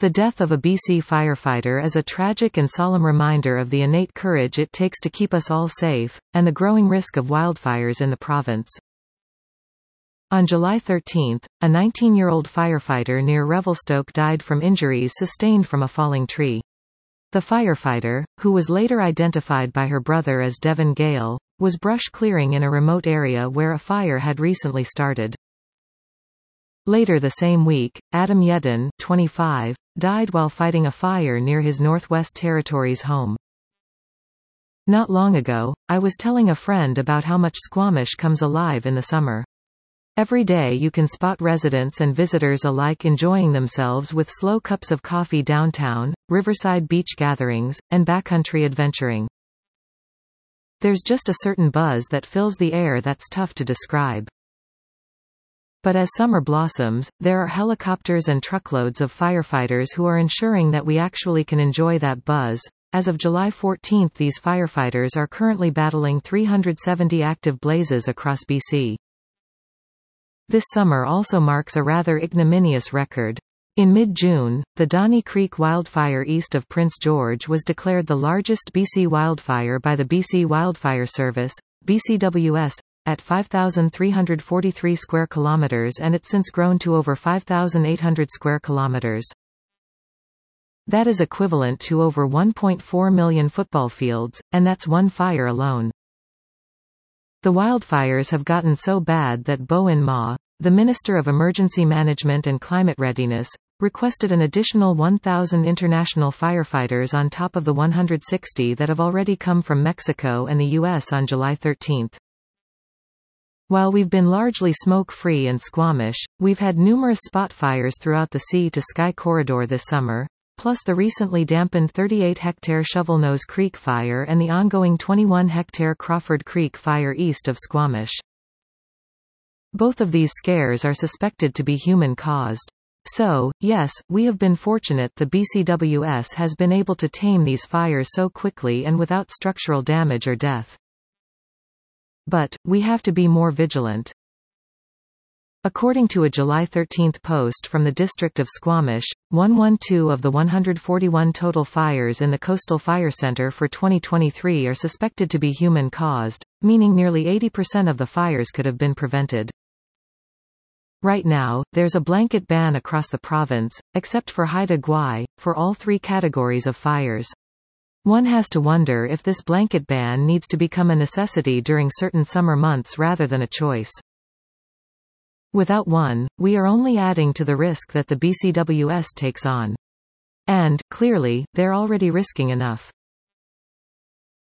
The death of a BC firefighter is a tragic and solemn reminder of the innate courage it takes to keep us all safe, and the growing risk of wildfires in the province. On July 13, a 19-year-old firefighter near Revelstoke died from injuries sustained from a falling tree. The firefighter, who was later identified by her brother as Devon Gale, was brush clearing in a remote area where a fire had recently started. Later the same week, Adam Yedden, 25, died while fighting a fire near his Northwest Territories home. Not long ago, I was telling a friend about how much Squamish comes alive in the summer. Every day you can spot residents and visitors alike enjoying themselves with slow cups of coffee downtown, riverside beach gatherings, and backcountry adventuring. There's just a certain buzz that fills the air that's tough to describe. But as summer blossoms, there are helicopters and truckloads of firefighters who are ensuring that we actually can enjoy that buzz. As of July 14, these firefighters are currently battling 370 active blazes across BC. This summer also marks a rather ignominious record. In mid-June, the Donnie Creek wildfire east of Prince George was declared the largest BC wildfire by the BC Wildfire Service, BCWS, at 5,343 square kilometers, and it's since grown to over 5,800 square kilometers. That is equivalent to over 1.4 million football fields, and that's one fire alone. The wildfires have gotten so bad that Bowen Ma, the Minister of Emergency Management and Climate Readiness, requested an additional 1,000 international firefighters on top of the 160 that have already come from Mexico and the U.S. on July 13. While we've been largely smoke-free in Squamish, we've had numerous spot fires throughout the sea-to-sky corridor this summer, plus the recently dampened 38-hectare Shovelnose Creek fire and the ongoing 21-hectare Crawford Creek fire east of Squamish. Both of these scares are suspected to be human-caused. So, yes, we have been fortunate the BCWS has been able to tame these fires so quickly and without structural damage or death. But, we have to be more vigilant. According to a July 13 post from the district of Squamish, 112 of the 141 total fires in the Coastal Fire Center for 2023 are suspected to be human-caused, meaning nearly 80% of the fires could have been prevented. Right now, there's a blanket ban across the province, except for Haida Gwaii, for all three categories of fires. One has to wonder if this blanket ban needs to become a necessity during certain summer months rather than a choice. Without one, we are only adding to the risk that the BCWS takes on. And, clearly, they're already risking enough.